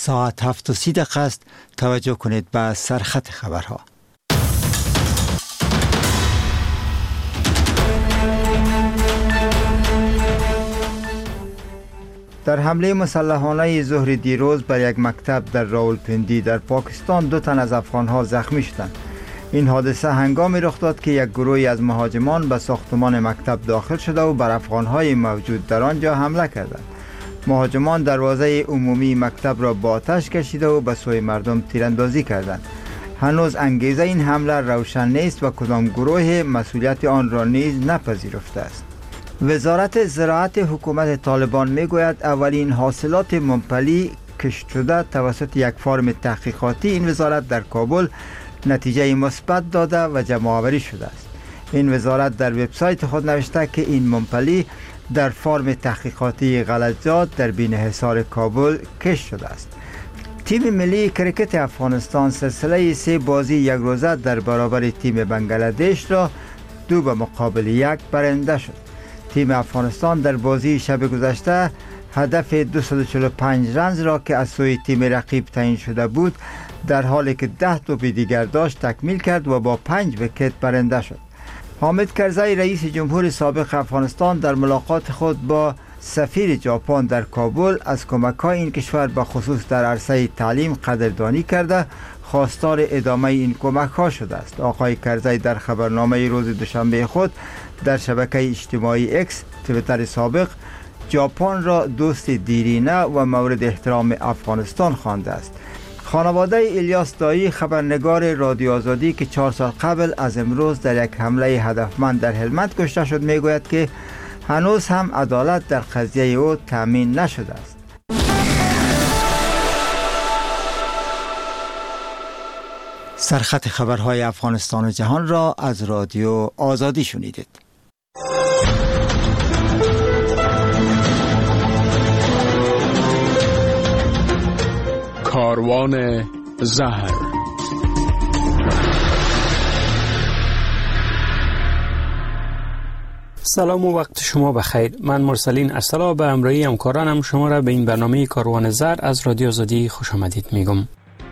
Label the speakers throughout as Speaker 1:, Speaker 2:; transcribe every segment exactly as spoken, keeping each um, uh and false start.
Speaker 1: ساعت هفت و سی دقیقه است. توجه کنید به سرخط خبرها. در حمله مسلحانه ظهر دیروز بر یک مکتب در راولپندی در پاکستان دو تن از افغانها زخمی شدند. این حادثه هنگامی رخ داد که یک گروهی از مهاجمان به ساختمان مکتب داخل شده و بر افغانهای موجود در آنجا حمله کردند. مهاجمان دروازه عمومی مکتب را با آتش کشیده و به سوی مردم تیراندازی کردند. هنوز انگیزه این حمله روشن نیست و کدام گروه مسئولیت آن را نیز نپذیرفته است. وزارت زراعت حکومت طالبان میگوید اولین حاصلات ممپلی کشت شده توسط یک فرم تحقیقاتی این وزارت در کابل نتیجه مثبت داده و جمع آوری شده است. این وزارت در وبسایت خود نوشته که این ممپلی در فرم تحقیقاتی غلطات در بین‌حصار کابل کشت شده است. تیم ملی کرکت افغانستان سلسله سه بازی یک روزه در برابر تیم بنگلادش را دو به مقابل یک برنده شد. تیم افغانستان در بازی شب گذشته هدف دویست و چهل و پنج رنز را که از سوی تیم رقیب تعیین شده بود در حالی که ده توپ دیگر داشت تکمیل کرد و با پنج ویکت برنده شد. حامد کرزی رئیس جمهور سابق افغانستان در ملاقات خود با سفیر ژاپن در کابل از کمک‌های این کشور به خصوص در عرصه تعلیم قدردانی کرده خواستار ادامه این کمک‌ها شده است. آقای کرزی در خبرنامه روز دوشنبه خود در شبکه اجتماعی اکس توییتر سابق ژاپن را دوست دیرینه و مورد احترام افغانستان خوانده است. خانواده الیاس دایی خبرنگار رادیو آزادی که چهار سال قبل از امروز در یک حمله هدفمند در هلمند کشته شد میگوید که هنوز هم عدالت در قضیه او تامین نشده است. سرخط خبرهای افغانستان و جهان را از رادیو آزادی شنیدید.
Speaker 2: کاروان زهر. سلام و وقت شما بخیر. من مرسلین ارسلا به همراهی همکارانم شما را به این برنامه کاروان زهر از رادیو آزادی خوش آمدید میگم.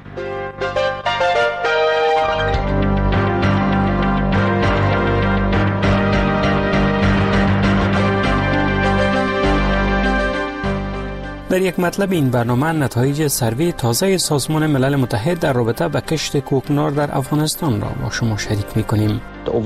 Speaker 2: در یک مطلب این برنامه نتایج سروی تازه سازمان ملل متحد در رابطه با کشت کوکنار در افغانستان را با شما شریک می‌کنیم.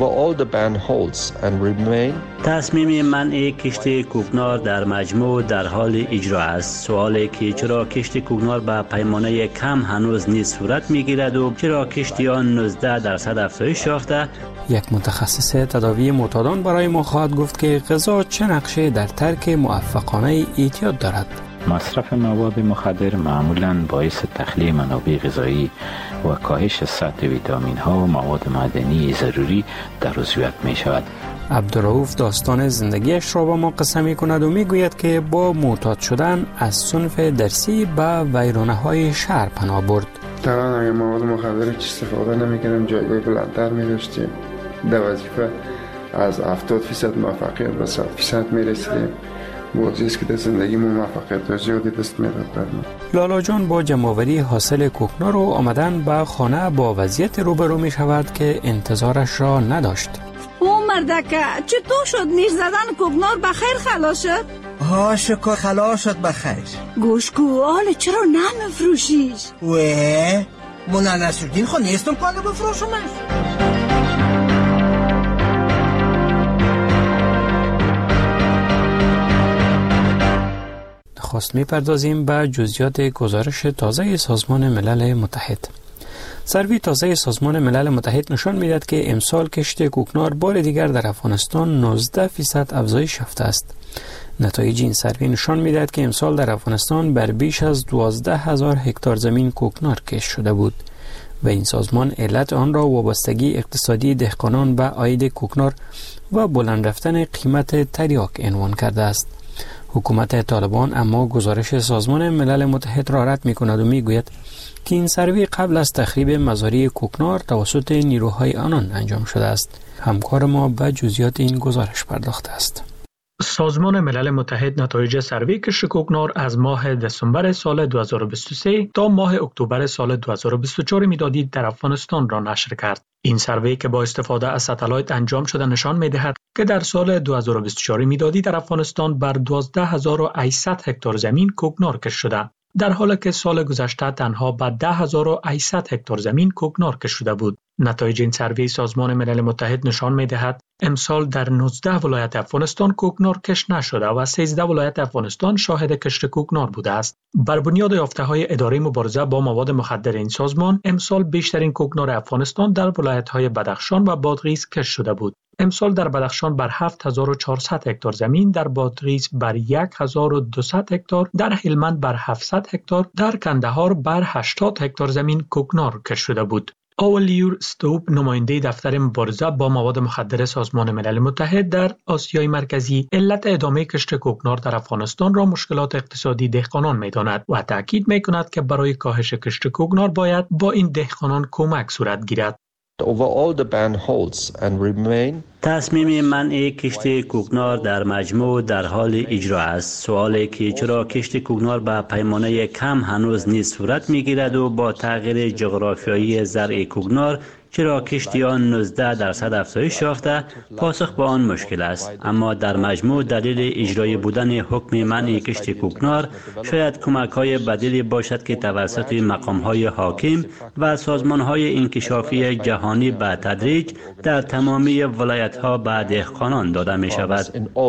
Speaker 3: تصمیم منع کشت کوکنار در مجموع در حال اجرا است. سوالی که چرا کشت کوکنار به پیمانه کم هنوز نیز صورت می‌گیرد و چرا کشت آن نوزده درصد افزایش یافته؟
Speaker 2: یک متخصص تداوی معتادان برای ما خواهد گفت که غذا چه نقشه در ترک موفقانه اعتیاد دارد.
Speaker 4: مصرف مواد مخدر معمولاً باعث تخلیه منابع غذایی و کاهش سطح ویتامین ها و مواد معدنی ضروری در عضویت می شود.
Speaker 2: عبدالرؤوف داستان زندگیش را با ما قصه می کند و می گوید که با معتاد شدن از صنف درسی به ویرانه های شهر پناه برد.
Speaker 5: طبعا اگر مواد مخدر هیچ استفاده نمی کردم جایگاه بلندتر می داشتیم. در وظیفه از هفتاد درصد موفقیت به صد درصد می رسیدیم. بازیست که در زندگی ما موفقیت زیادی دست می‌داد برام.
Speaker 2: لالا جان با جمع‌آوری حاصل کوکنار و آمدن به خانه با وضعیت روبرو می شود که انتظارش را نداشت.
Speaker 6: او مردکه چطور شد میش زدن کوکنار بخیر خلاص شد؟
Speaker 7: ها شکر خلاص شد بخیر.
Speaker 6: گوشکو حالا چرا نمیفروشیش؟
Speaker 7: وی مونا نصرالدین خو نیستم کنه بفروشمش.
Speaker 2: خواست می‌پردازیم به جزئیات گزارش تازه سازمان ملل متحد. سروی تازه سازمان ملل متحد نشان می‌دهد که امسال کشت کوکنار بار دیگر در افغانستان نوزده درصد افزایش یافته است. نتایج این سروی نشان می‌دهد که امسال در افغانستان بر بیش از دوازده هزار هکتار زمین کوکنار کشت شده بود و این سازمان علت آن را وابستگی اقتصادی دهقانان به عاید کوکنار و بلند رفتن قیمت تریاک عنوان کرده است. حکومت طالبان اما گزارش سازمان ملل متحد را رد می‌کند و می‌گوید که این سروی قبل از تخریب مزارع کوکنار توسط نیروهای آنان انجام شده است. همکار ما به جزئیات این گزارش پرداخته است.
Speaker 8: سازمان ملل متحد نتایج سروی کشت کوکنار از ماه دسامبر سال دو هزار و بیست و سه تا ماه اکتبر سال دو هزار و بیست و چهار میلادی در افغانستان را نشر کرد. این سروی که با استفاده از ستلایت انجام شده نشان می‌دهد که در سال دو هزار و بیست و چهار میلادی در افغانستان بر دوازده هزار و هشتصد هکتار زمین کوکنار کشت شده، در حالی که سال گذشته تنها به ده هزار و هشتصد هکتار زمین کوکنار کشت شده بود. نتایج این سروی سازمان ملل متحد نشان می‌دهد امسال در نوزده ولایت افغانستان کوکنار کشت نشده و سیزده ولایت افغانستان شاهد کشت کوکنار بوده است. بر بنیاد یافته‌های اداره مبارزه با مواد مخدر این سازمان، امسال بیشترین کوکنار افغانستان در ولایت‌های بدخشان و بادغیس کشت شده بود. امسال در بدخشان بر هفت هزار و چهارصد هکتار زمین، در بادغیس بر یک هزار و دویست هکتار، در هلمند بر هفتصد هکتار، در کندهار بر هشتاد هکتار زمین کوکنار کشت شده بود. آولیور ستوپ، نماینده دفتر مبارزه با مواد مخدر سازمان ملل متحد در آسیای مرکزی، علت ادامه کشت کوکنار در افغانستان را مشکلات اقتصادی دهقانان می‌داند و تاکید می‌کند که برای کاهش کشت کوکنار باید با این دهقانان کمک صورت گیرد.
Speaker 3: تصمیم منع کشت کوکنار در مجموع در حال اجرا است. سوالی که چرا کشت کوکنار به پیمانه کم هنوز نیز صورت می‌گیرد و با تغییر جغرافیایی زرع کوکنار چرا کشتی آن نوزده درصد افزایش یافته، پاسخ به آن مشکل است. اما در مجموع دلیل اجرای بودن حکم منع کشت کوکنار شاید کمک‌های بدیلی باشد که توسط مقام‌های حاکم و سازمان‌های انکشافی جهانی به تدریج در تمامی ولایت‌ها به دهقانان داده می‌شود.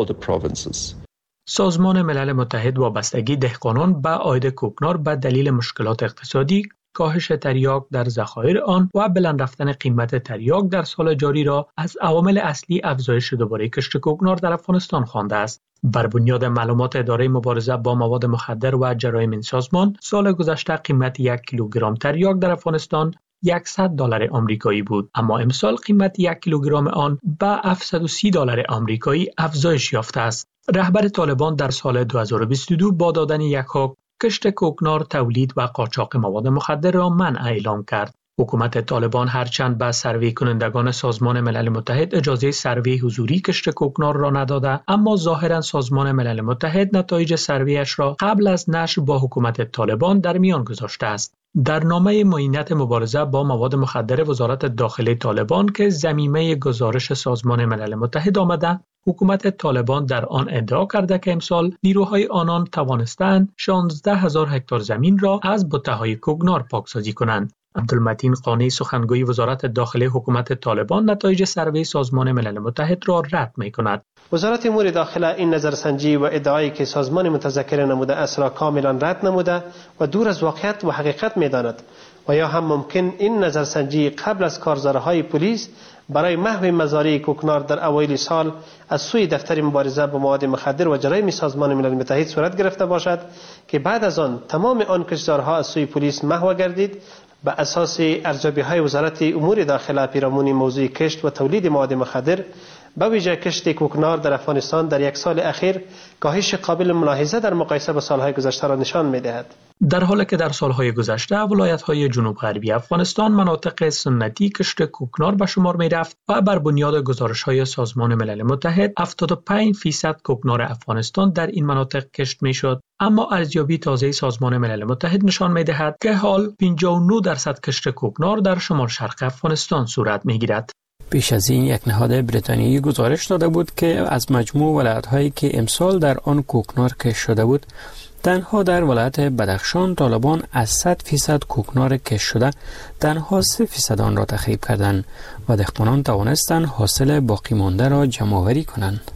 Speaker 8: سازمان ملل متحد وابستگی دهقانان به عاید کوکنار به دلیل مشکلات اقتصادی، کاهش تریاک در ذخایر آن و بلند رفتن قیمت تریاک در سال جاری را از عوامل اصلی افزایش دوباره کشت کوکنار در افغانستان خوانده است. بر بنیاد معلومات اداره مبارزه با مواد مخدر و جرایم این سازمان، سال گذشته قیمت یک کیلوگرم تریاک در افغانستان صد دلار آمریکایی بود، اما امسال قیمت یک کیلوگرم آن به هفتصد و سی دلار آمریکایی افزایش یافته است. رهبر طالبان در سال دو هزار و بیست و دو با دادن یک حکم کشت کوکنار، تولید و قاچاق مواد مخدر را منع اعلام کرد. حکومت طالبان هرچند به سروی کنندگان سازمان ملل متحد اجازه سروی حضوری کشت کوکنار را نداده، اما ظاهرا سازمان ملل متحد نتایج سرویش را قبل از نشر با حکومت طالبان در میان گذاشته است. در نامه معینت مبارزه با مواد مخدر وزارت داخلی طالبان که ضمیمه گزارش سازمان ملل متحد آمده، حکومت طالبان در آن ادعا کرده که امسال نیروهای آنان توانستند شانزده هزار هکتار زمین را از بته‌های کوکنار پاکسازی کنند. عبدالمتین قانی، سخنگوی وزارت داخلی حکومت طالبان، نتایج سروی سازمان ملل متحد را رد می‌کند.
Speaker 9: وزارت امور داخله این نظرسنجی و ادعایی که سازمان متذکر نموده است را کاملا رد نموده و دور از واقعیت و حقیقت می‌داند و یا هم ممکن این نظرسنجی قبل از کارزارهای پلیس برای محو مزارع کوکنار در اوایل سال از سوی دفتر مبارزه با مواد مخدر و جرایم سازمان ملل متحد صورت گرفته باشد که بعد از آن تمام آن کشتزارها از سوی پلیس محو گردید. به اساس ارزیابی‌های وزارت امور داخله پیرامون موضوع کشت و تولید مواد مخدر، به ویژه کشت کوکنار در افغانستان در یک سال اخیر کاهش قابل ملاحظه در مقایسه با سالهای گذشته را نشان می‌دهد.
Speaker 8: در حالی که در سالهای گذشته ولایت‌های جنوب غربی افغانستان مناطق سنتی کشت کوکنار به شمار می‌رفت و بر بنیاد گزارش‌های سازمان ملل متحد هفتاد و پنج درصد کوکنار افغانستان در این مناطق کشت می‌شد، اما ارزیابی تازه سازمان ملل متحد نشان می‌دهد که حال پنجاه و نه درصد کشت کوکنار در شمال شرق افغانستان صورت می‌گیرد.
Speaker 2: پیش از این یک نهاد بریتانیایی گزارش داده بود که از مجموع ولایت‌هایی که امسال در آن کوکنار کشت شده بود، تنها در ولایت بدخشان طالبان از صد درصد کوکنار کشت شده تنها سه درصد آن را تخریب کردند و دهقانان توانستند حاصل باقی مانده را جمع آوری کنند.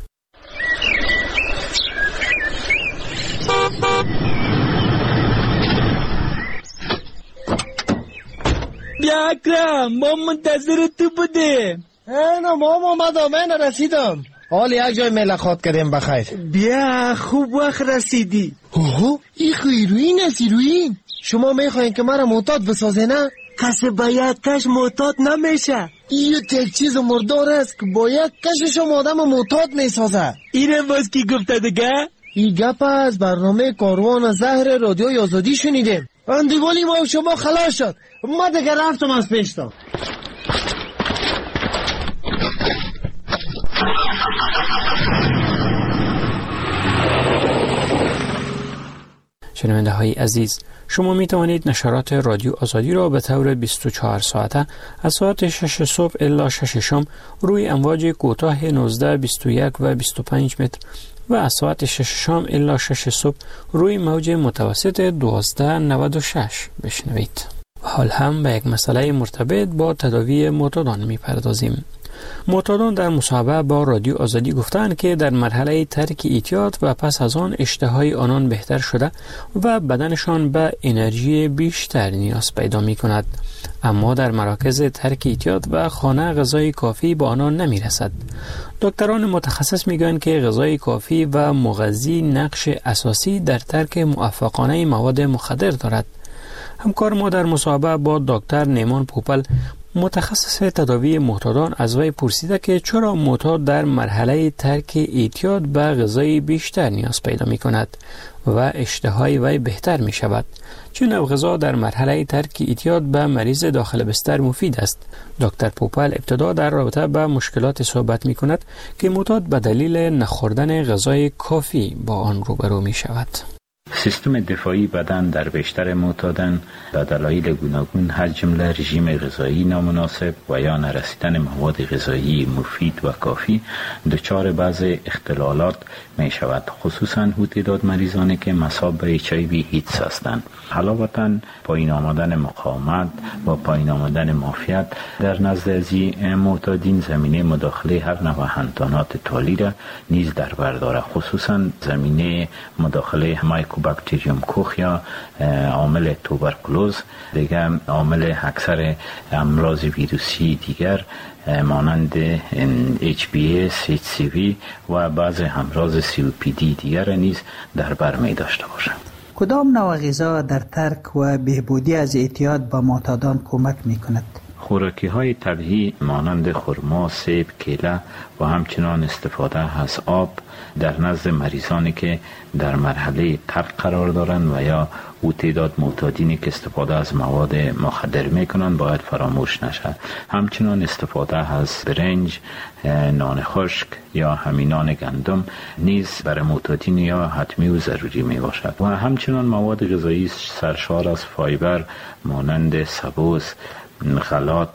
Speaker 10: بیا اکرم، ما منتظر تو بودیم.
Speaker 7: نه ما اومدم، من رسیدم. حال یک جای ملاقات کردیم بخیر.
Speaker 10: بیا خوب وقت رسیدی.
Speaker 7: اوه این خیروین است ایروین. شما میخواین که مرا معتاد بسازه نه؟
Speaker 10: کسی با یک کش معتاد نمیشه.
Speaker 7: این یک چیز مردار است که با یک کش شما آدم معتاد میسازه.
Speaker 10: اینه باز کی گفته دیگه؟
Speaker 7: این گپ از برنامه کاروان زهر رادیوی آزادی شنیدیم. اندیوالی ما و شما خلاص شد. ما دیگه رفتم از پیشتا.
Speaker 2: شنونده های عزیز، شما می توانید نشرات رادیو آزادی را به طور بیست و چهار ساعته از ساعت شش صبح الی شش شام روی امواج کوتاه نوزده، بیست و یک و بیست و پنج متر و از ساعت شش شام الی شش صبح روی موج متوسط دوازده نود و شش بشنوید. حال هم به یک مسئله مرتبط با تداوی معتادان می پردازیم. معتادان در مصاحبه با رادیو آزادی گفتند که در مرحله ترک اعتیاد و پس از آن اشتهای آنان بهتر شده و بدنشان به انرژی بیشتر نیاز پیدا می کند، اما در مراکز ترک اعتیاد و خانه غذای کافی به آنان نمی رسد. دکتران متخصص می گویند که غذای کافی و مغذی نقش اساسی در ترک موفقانه مواد مخدر دارد. همکار ما در مصاحبه با دکتر نیمان پوپل متخصص تداوی معتادان از وی پرسیده که چرا معتاد در مرحله ترک اعتیاد به غذای بیشتر نیاز پیدا می کند و اشتهای وی بهتر می شود. چه نوع غذا در مرحله ترک اعتیاد به مریض داخل بستر مفید است؟ دکتر پوپل ابتدا در رابطه با مشکلات صحبت می کند که معتاد به دلیل نخوردن غذای کافی با آن روبرو می شود.
Speaker 4: سیستم دفاعی بدن در بیشتر معتادان به دلایل گوناگون از جمله رژیم غذایی نامناسب و یا نرسیدن مواد غذایی مفید و کافی دچار بعض اختلالات می شود، خصوصا تعداد مریضانی که مصاب به اچ آی وی ایدز هستند. علاوه پایین آمدن مقاومت و پایین آمدن معافیت در نزد از معتادین زمینه مداخله هر نوع حیوانات تالی را نیز در بر دارد، خصوصا زمینه مداخله مایکوباکتریوم کوخ یا عامل توبرکلوز، دیگر عامل اکثر امراض ویروسی دیگر مانند اچ بی اس، اچ سی وی و بعض امراض سی او پی دی دیگر نیز در بر می داشته باشند.
Speaker 11: کدام نوع غذا در ترک و بهبودی از اعتیاد با معتادان کمک می کند؟
Speaker 4: خوراکی های طبیعی مانند خرما، سیب، کیله و همچنان استفاده از آب در نزد مریضانی که در مرحله ترک قرار دارند و یا او تعداد معتادینی که استفاده از مواد مخدر میکنند باید فراموش نشد. همچنان استفاده از برنج، نان خشک یا همین نان گندم نیز برای معتادین یا حتمی و ضروری می باشد و همچنان مواد غذایی سرشار از فایبر مانند سبوس، غلات،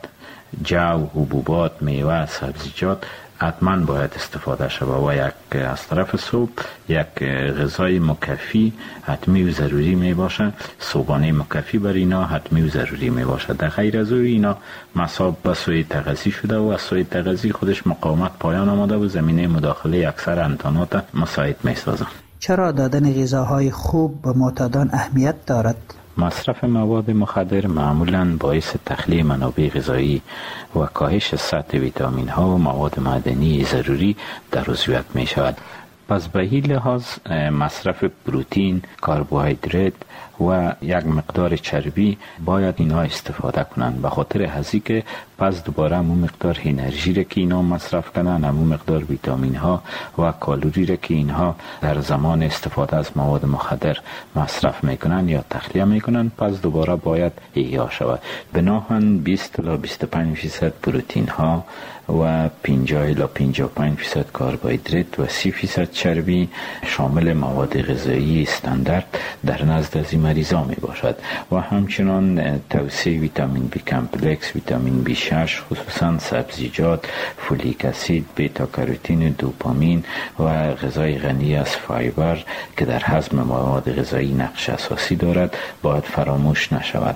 Speaker 4: جو، حبوبات، میوه، سبزیجات حتما باید استفاده شود و یک از طرف صبح یک غذای مکفی حتمی و ضروری می باشد. صبحانه مکفی بر اینا حتمی و ضروری می باشد. در غیر از او اینا مصاب به سوی تغذی شده و از سوی تغذی خودش مقاومت پایان آمده و زمینه مداخله اکثر انتانات مساعد می سازند.
Speaker 11: چرا دادن غذاهای خوب به معتادان اهمیت دارد؟
Speaker 4: مصرف مواد مخدر معمولاً باعث تخلیه منابع غذایی و کاهش سطح ویتامین ها و مواد معدنی ضروری در عضویت می شود. پس به این لحاظ مصرف پروتئین، کربوهیدرات و یک مقدار چربی باید اینها استفاده کنند، به خاطر هزی که پس دوباره همون مقدار انرژی را که اینها مصرف کنند، همون مقدار ویتامین ها و کالری را که اینها در زمان استفاده از مواد مخدر مصرف میکنند یا تخلیه میکنند پس دوباره باید احیا شود. بناهن بیست تا بیست و پنج درصد پروتئین ها و پنجاه الی پنجاه و پنج درصد کربوهیدرات و سی درصد چربی شامل مواد غذایی استاندارد در نزد از این مریضا می باشد و همچنان توسعه ویتامین بی کمپلکس، ویتامین بی شش، خصوصا سبزیجات، فولیک اسید، بیتا کاروتین، دوپامین و غذای غنی از فایبر که در هضم مواد غذایی نقش اساسی دارد باید فراموش نشود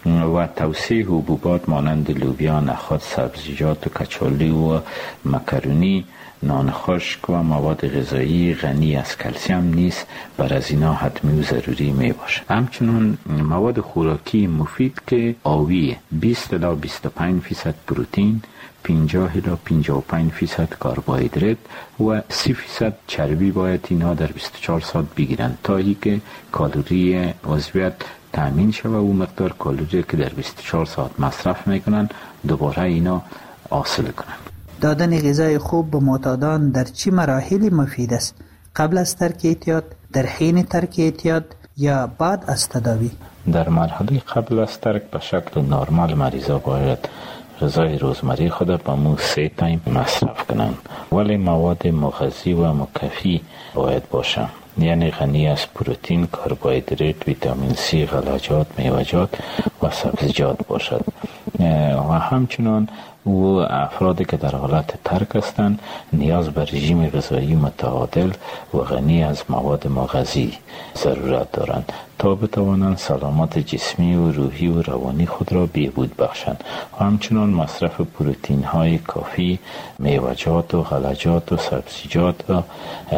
Speaker 4: و توسعه حبوبات مانند لوبیا، نخود، سبزیجات و کچالو و مکرونی، نان خشک و مواد غذایی غنی از کلسیم نیز بر از اینا حتمی و ضروری می باشد. همچنین مواد خوراکی مفید که آوی بیست الی بیست و پنج درصد پروتئین، پنجاه الی پنجاه و پنج درصد کربوهیدرات و سی درصد چربی باید اینها در بیست و چهار ساعت بگیرند تا ای که کالری عضویت تامین شود و مقدار کالری که در بیست و چهار ساعت مصرف میکنند دوباره اینا حاصل کنند.
Speaker 11: دادن غذای خوب به معتادان در چه مراحلی مفید است؟ قبل از ترک اعتیاد، در حین ترک اعتیاد یا بعد از تداوی؟
Speaker 4: در مرحله قبل از ترک به شکل نرمال مریضا باید غذای روزمره خود به مو سه تایم مصرف کنند، ولی مواد مغذی و مکفی باید باشند. یعنی غنی از پروتئین، کربوهیدرات، ویتامین سی، غلجات، میوه‌جات و سبزیجات باشد. و همچنان و افرادی که در حالت ترک هستند نیاز به رژیم غذایی متعادل و غنی از مواد مغذی ضرورت دارند تا بتوانند سلامت جسمی و روحی و روانی خود را بهبود بخشند. و همچنان مصرف پروتئین های کافی، میوه‌جات و غلجات و سبزیجات و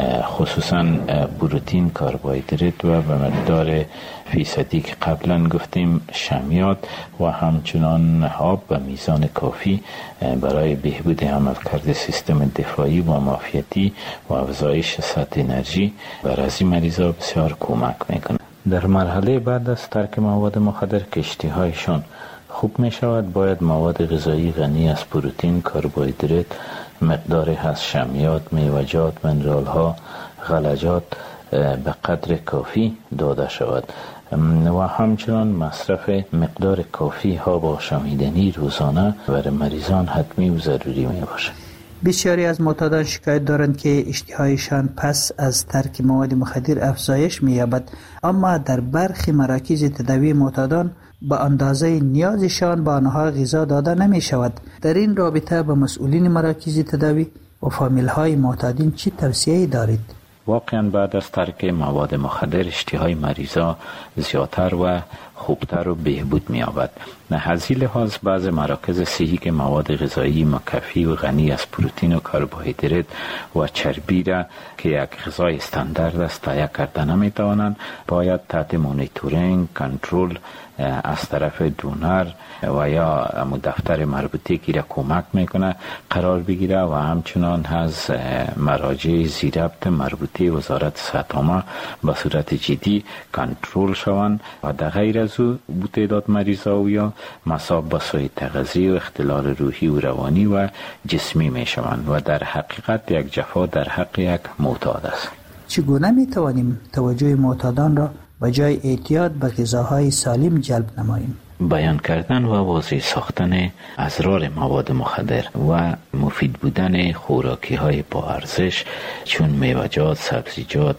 Speaker 4: خصوصا پروتئین، کربوهیدرات و به مقدار فیصدی که قبلا گفتیم شمیات و همچنان آب به میزان کافی برای بهبود عملکرد سیستم دفاعی و معافیتی و افزایش سطح انرژی بر از این مریضا بسیار کمک میکنه. در مرحله بعد از ترک مواد مخدر که اشتهایشان خوب می شود، باید مواد غذایی غنی از پروتئین، کربوهیدرات، مقداری از شمیات، میوه‌جات، منرال ها، غلجات به قدر کافی داده شود و همچنان مصرف مقدار کافی ها با شمیدنی روزانه برای مریضان حتمی و ضروری می باشد.
Speaker 11: بسیاری از معتادان شکایت دارند که اشتهایشان پس از ترک مواد مخدر افزایش می‌یابد، اما در برخی مراکز تداوی معتادان به اندازه نیازشان به آنها غذا داده نمی شود. در این رابطه به مسئولین مراکز تداوی و فامیل های معتادین چی توصیه‌ای دارید؟
Speaker 4: واقعا بعد از ترک مواد مخدر اشتهای مریضا زیادتر و خوبتر و بهبود می‌یابد. از این لحاظ بعض مراکز صحی که مواد غذایی مکفی و غنی از پروتئین و کربوهیدرات و چربی را که یک غذای استاندارد است تهیه کرده نمی‌توانند، باید تحت مانیتورینگ، کنترل از طرف دونر و یا دفتر مربوطه که را کمک میکنه قرار بگیره و همچنان از مراجع زیربط مربوطه وزارت صحت عامه به صورت جدی کنترل شوند و در غیر از او بو تعداد مریضا و یا مصاب به سوء تغذیه و اختلال روحی و روانی و جسمی میشوند و در حقیقت یک جفا در حق یک معتاد است.
Speaker 11: چگونه میتوانیم توجه معتادان را به جای اعتیاد به غذاهای سالم جلب نماییم؟
Speaker 4: بیان کردن و واضح ساختن اضرار مواد مخدر و مفید بودن خوراکی های با ارزش چون میوه‌جات، سبزیجات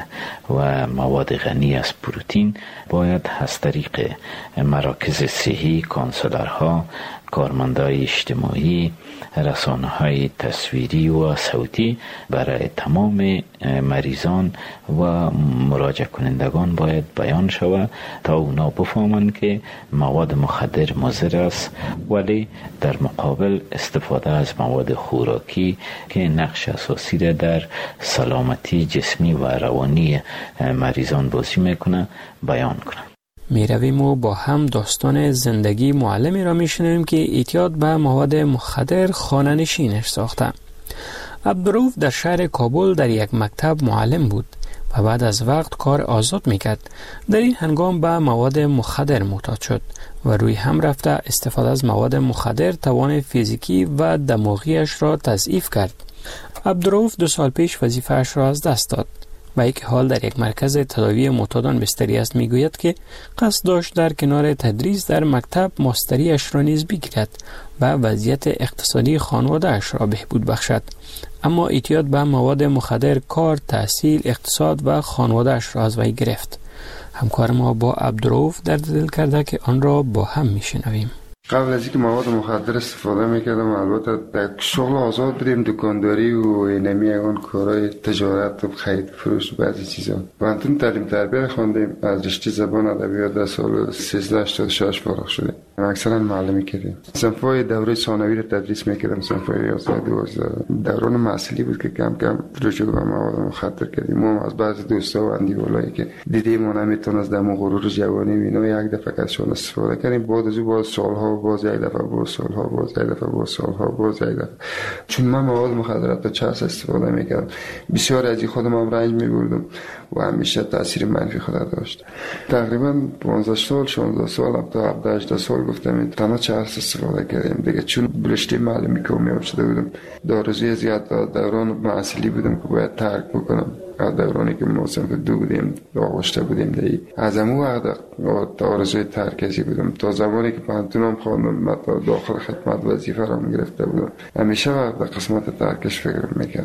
Speaker 4: و مواد غنی از پروتئین باید از طریق مراکز صحی، کانسلرها، کارمندای اجتماعی، رسانه‌های تصویری و صوتی برای تمام مریضان و مراجعه کنندگان باید بیان شود تا اونا بفهمند که مواد مخدر مضر است، ولی در مقابل استفاده از مواد خوراکی که نقش اساسی را در سلامتی جسمی و روانی مریضان بازی میکنه بیان کنند.
Speaker 2: می رویم و با هم داستان زندگی معلمی را می شنویم که اعتیاد به مواد مخدر خانه‌نشینش ساخته. عبدالرؤف در شهر کابل در یک مکتب معلم بود و بعد از وقت کار آزاد می کرد. در این هنگام به مواد مخدر معتاد شد و روی هم رفته استفاده از مواد مخدر توان فیزیکی و دماغیش را تضعیف کرد. عبدالرؤف دو سال پیش وظیفه‌اش را از دست داد و یک حال در یک مرکز تداوی معتادان بستری است. میگوید که قصد داشت در کنار تدریس در مکتب ماستریش را نیز بگیرد و وضعیت اقتصادی خانواده‌اش را بهبود بخشد، اما اعتیاد به مواد مخدر کار، تحصیل، اقتصاد و خانواده‌اش را از وی گرفت. همکار ما با عبدالرؤف در دل کرده که آن را با هم میشنویم.
Speaker 5: قبل از اینکه مواد مخدر استفاده میکردم البته در شغل آزاد بودیم، دکانداری و اینمی اون کارهای تجارت و خرید فروش و بعضی چیزا. پانتون تعلیم تربیت خواندیم، از رشته زبان ادبیات در سال سیزده هشتاد و شش فارغ شدیم. اکثرا معلمی کردیم. صنف‌های دوره ثانوی رو تدریس میکردم، صنف‌های یازده دوازده. دوران محصولی بود که کم کم رجوع به مواد مخدر کردیم. ما از بعضی دوستا و اندیولایی که دیدیم ما نمیتونست دم غرور جوانی اینا یک دفعه ازشون استفاده کردیم. بعد از باز سالها باز یک دفعه باز سالها باز یک دفعه باز سالها باز یک دفعه. چون من مواد مخدرات رو چاس استفاده میکردم، بسیار از خودم هم رنج میبردم و همیشه تاثیر منفی خود داشت. تقریبا پانزده سال شانزده سال تا هفده هجده سال گفتم تنها چرس استفاده کردیم دیگه، چون برشته معلمی که میام شده بودم، دارزوی زیاد دوران محصولی بودم که باید ترک بکنم. دورانی که ما صنف دو بودیم آغشته بودیم دی از امو وقت دارزوی ترکزی بودم تا زمانی که پانتونم خواندم داخل خدمت وظیفه را گرفته بودم. همیشه وقت قسمت ترکش فکر میکردم.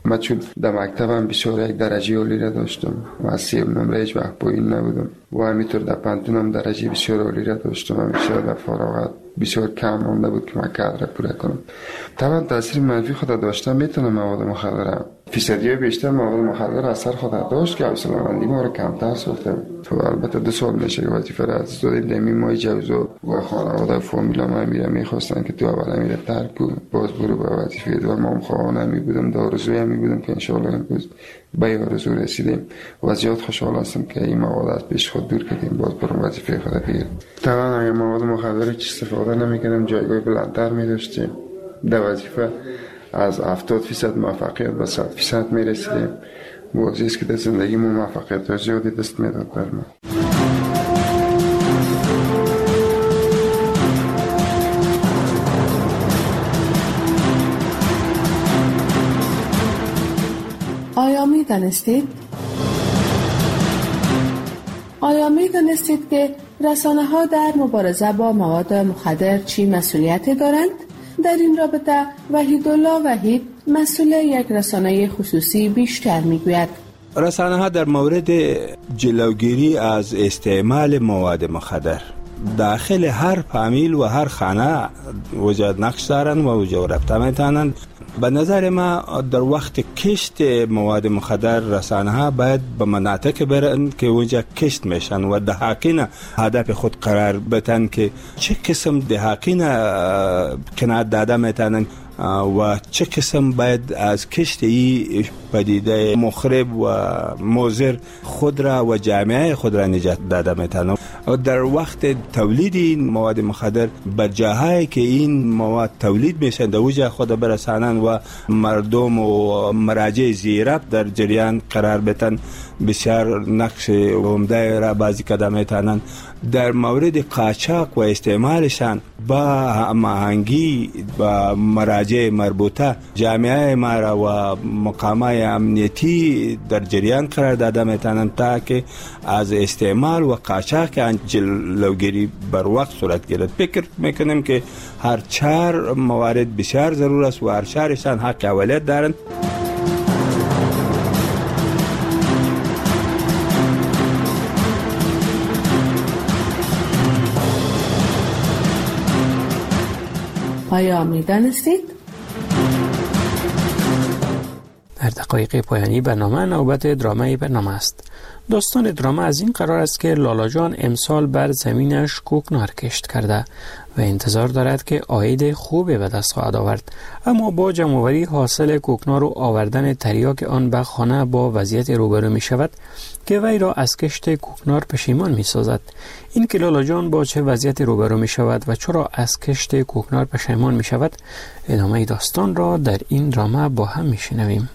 Speaker 5: من چون در مکتبم بسیار یک درجه عالی را داشتم و از سیم نمره هیچ وقت پایین نبودم و همینطور در پانتونم درجه بسیار عالی را داشتم و بسیار در فراغت بسیار کم مانده بود که من کار را پوره کنم. طبعا تاثیر منفی خود داشته میتونه مواد مخدر فیصدی بیشتر مواد مخدر اثر خود داشت که حوصله‌مندی ما را کمتر ساخته. تو البته دو سال میشه که وظیفه را از دادیم دمی مای جوزو و خانواده فامیلا ما میره میخواستن که تو اول میره ترک کن باز برو به وظیفه و ما هم خواهانه می بودم دارزوی هم می بودم که انشاءالله امروز به آرزو رسیدیم و زیاد خوشحال هستم که این مواد از پیش خود دور کردیم باز برو وظیفه خود بگیرم. طبعا اگر مواد مخدر استفاده نمیکردم جایگاه بلندتر می داشتیم در وظیفه از هفتاد فیصد موفقیت به صد فیصد می رسیدیم. موضوعی است که در زندگی ما موفقیت ها زیادی دست می داد بر ما.
Speaker 12: آیا می دانستید؟ آیا می دانستید که رسانه ها در مبارزه با مواد مخدر چی مسئولیتی دارند؟ در این رابطه وحیدالله وحید مسئول یک رسانه خصوصی بیشتر میگوید.
Speaker 13: رسانه ها در مورد جلوگیری از استعمال مواد مخدر داخل هر فامیل و هر خانه وجود نقش دارند و وجود رفته میتونند. به نظر ما در وقت کشت مواد مخدر رسانه ها باید به مناطق برن که اونجا کشت میشن و دهاقین هدف خود قرار بدن که چه قسم دهاقین کنار داده میتونن و چه قسم باید از کشت ای پدیده مخرب و مضر خود را و جامعه خود را نجات داده میتونن. در وقت تولید این مواد مخدر بر جاهایی که این مواد تولید میشن در اوجه خود برسانن و مردم و مراجع زیراب در جریان قرار بدن بسیار نقش عمده را بازی کرده میتونن. در مورد قاچاق و استعمالشان با هماهنگی با مراجع مربوطه جامعه ما را و مقامات امنیتی در جریان قرار داده میتونن تا که از استعمال و قاچاق جلوگیری بر وقت صورت گیرد. فکر میکنیم که هر چهار موارد بسیار ضرور است و هر چهارشان حق اولویت دارند.
Speaker 12: آیا می دانستید؟
Speaker 2: در دقایق پایانی برنامه نوبت درامای برنامه است. داستان درامه از این قرار است که لالا جان امسال بر زمینش کوکنار کشت کرده و انتظار دارد که عاید خوبی به دست خواهد آورد، اما با جمع‌آوری حاصل کوکنار و آوردن تریاک آن به خانه با وضعیت روبرو می شود که وی را از کشت کوکنار پشیمان می سازد. این که لالا جان با چه وضعیت روبرو می شود و چرا از کشت کوکنار پشیمان می شود، ادامه داستان را در این درامه با هم می شنویم.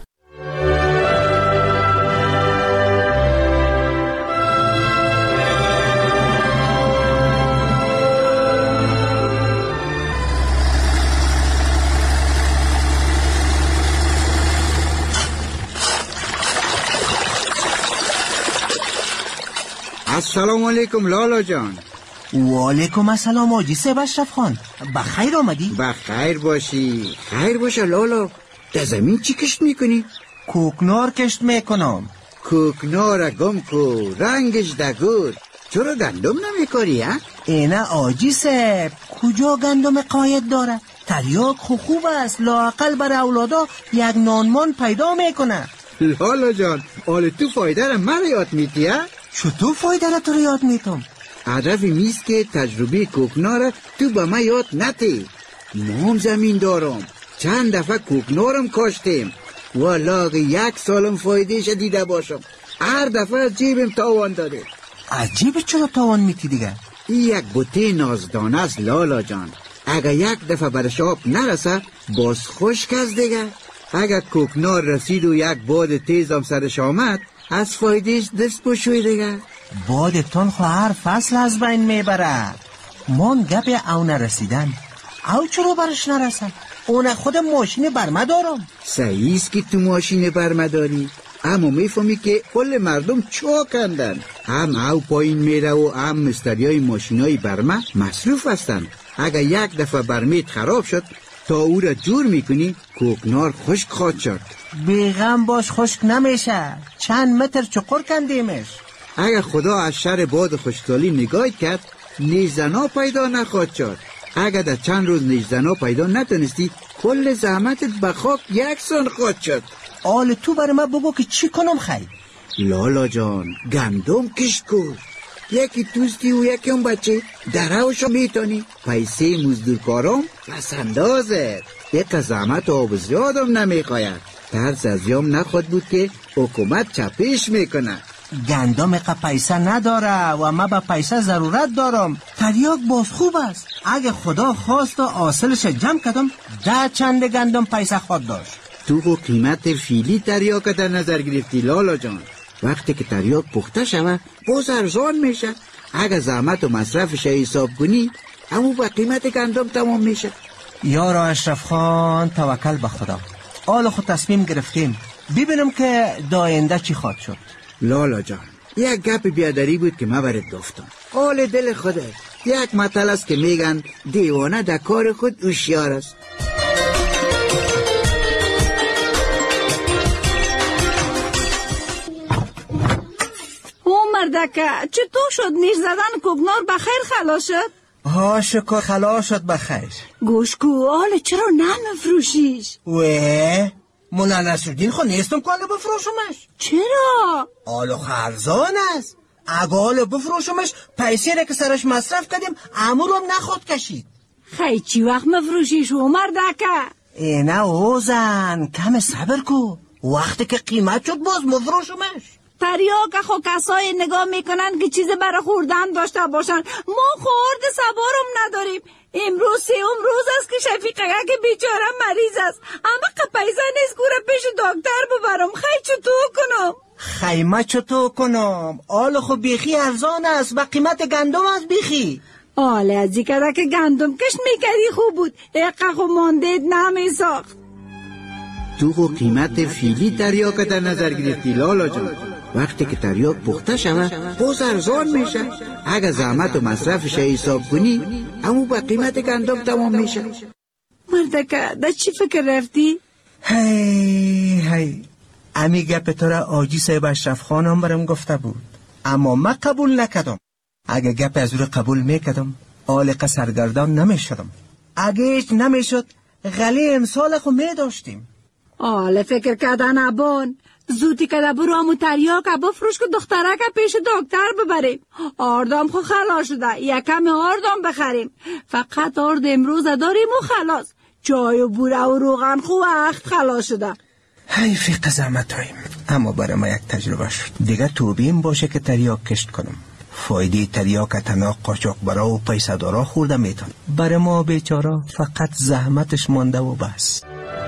Speaker 14: السلام علیکم لالا جان.
Speaker 15: و علیکم السلام آجی سیب اشرف خان. بخیر آمدی؟
Speaker 14: بخیر باشی. خیر باشه لالا. در زمین چی کشت میکنی؟
Speaker 15: کوکنار کشت میکنم.
Speaker 14: کوکنار گم کو رنگش دگور. چرا گندم نمیکاری ها؟
Speaker 15: اینه آجی سیب کجا گندم قاید داره؟ تریاک خوب است، لااقل بر اولادا یک نانمان پیدا میکنه.
Speaker 14: لالا جان آل تو فایده را من یاد میتی ها؟
Speaker 15: چطور فایده را تو را یاد میتم؟
Speaker 14: هدفی نیست که تجربه کوکنار تو به من یاد نتی. ما هم زمین دارم، چند دفعه کوکنارم کاشتیم و لاغ یک سالم فایدهش دیده باشم. هر دفعه از جیبم تاوان داده.
Speaker 15: از جیب چرا تاوان میتی دیگه؟
Speaker 14: این یک بوته نازدانه است لالا جان. اگر یک دفعه برش آب نرسه باز خشک است دیگه. اگر کوکنار رسید و یک باد تیزم سرش آمد از فایدهش دست بشوی دیگه.
Speaker 15: بادتون خو هر فصل از بین میبره. من گپ او نرسیدن. او چرا برش نرسن؟ اون خود ماشین برمه دارم.
Speaker 14: صحیح است که تو ماشین برمه داری، اما میفهمی که کل مردم چا کندن. هم او پایین میره و هم مستریای ماشینای برمه مصروف هستن. اگر یک دفعه برمیت خراب شد تا او را جور میکنی کوکنار خشک خواهد شد.
Speaker 15: بیغم باش، خشک نمیشه. چند متر چقر کندیمش.
Speaker 14: اگر خدا از شر باد خشکسالی نگاه کرد نیزنا پیدا نخواهد شد. اگر در چند روز نیزنا پیدا نتونستی کل زحمتت به خاک یکسان خواهد شد.
Speaker 15: آل تو برای من بگو که چی کنم خیلی؟
Speaker 14: لالا جان گندم کش کن. یکی توستی و یکی اون بچه دروشو میتونی. پیسه مزدورکارم پس اندازه. یک زحمت آب زیادم نمیخواید. ترس از یام نخواد بود که حکومت چپش میکنه.
Speaker 15: گندم اقا پیسه نداره و من به پیسه ضرورت دارم. تریاک باز خوب است. اگه خدا خواست و حاصلش جمع کردم ده چند گندم پیسه خود داشت.
Speaker 14: تو خو قیمت فیلی تریاک در نظر گرفتی لالا جان. وقتی که تریاک پخته شوه باز ارزان میشه. اگه زحمت و مصرفش حساب کنی همون با قیمت گندم تمام میشه.
Speaker 15: یارا اشرف خان توکل به خدا. حالا خود تصمیم گرفتیم ببینم که داینده چی خواد شد.
Speaker 14: لالا جان یک گپ بیادری بود که من برات گفتم. حال دل خوده. یک مطل است که میگن دیوانه در کار خود هوشیار است.
Speaker 6: او مردکه چطور شد؟ نیش زدن کوکنار بخیر خلاص شد؟
Speaker 15: ها شکر خلاص شد بخیر.
Speaker 6: گوش کو حالا چرا نمیفروشیش؟
Speaker 15: وی مولا نصرالدین خو نیستم که حالا بفروشمش.
Speaker 6: چرا؟
Speaker 15: حالا خرزان است. اگه حالا بفروشمش پیسی را که سرش مصرف کردیم امورم نخود کشید.
Speaker 6: خیلی چی وقت مفروشیش او مردکه؟
Speaker 15: اینه اوزن کم صبر کو. وقتی که قیمت شد باز مفروشمش.
Speaker 6: تریاک خو کسای نگاه میکنن که چیز برای خوردن داشته باشن. ما خورد سوارم نداریم. امروز سیوم روز است که شفیقه که بیچاره مریض است. اما که پیسه نیست گوره پیش دکتر ببرم. خیلی چطور کنم؟
Speaker 15: خیمه چطور کنم؟ آل خو بیخی ارزان است و قیمت گندم است بیخی.
Speaker 6: آله ازی کده که گندم کش میکردی خوب بود. اقا خو ماندید نمیساخت.
Speaker 14: تو خو قیمت فیلی تریاک در نظر گرفتی لالا جان. وقتی که تریاک پخته شوه باز ارزان میشه. اگه زحمت و مصرفش حساب کنی همون با قیمت گندم تمام میشه.
Speaker 6: مردکه در چی فکر رفتی؟
Speaker 15: هی هی امی گپ تو را آجی صاحب اشرف خانم برم گفته بود اما من قبول نکدم. اگه گپ از او قبول میکدم آلقه سرگردان نمیشدم. اگه ایش نمیشد غلی امسال خو میداشتیم.
Speaker 6: آله فکر کردن ابان زودی که برو همو تریاک بفروش که دخترک پیش دکتر ببریم. آردام خو خلاص شده. یکم آردام بخریم. فقط آرد امروز داریم و خلاص. جای و بوره و روغن خو وقت خلاص شده.
Speaker 15: حیفی قزامت هاییم. اما برای ما یک تجربه شد. دیگه توبیم باشه که تریاک کشت کنم. فایده تریاک تنها قاچاق برا و پیسه دارا خورده میتون. برای ما بیچارا فقط زحمتش مانده و بس.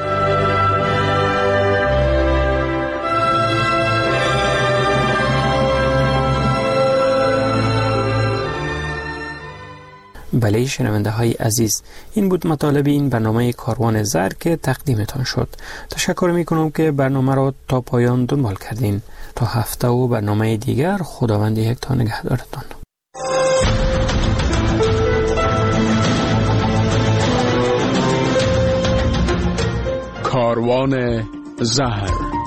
Speaker 2: بله شنونده های عزیز، این بود مطالب این برنامه کاروان زر که تقدیمتان شد. تشکر می کنم که برنامه را تا پایان دنبال کردین. تا هفته و برنامه دیگر خداوند یک تا نگهدارتان.
Speaker 16: کاروان زر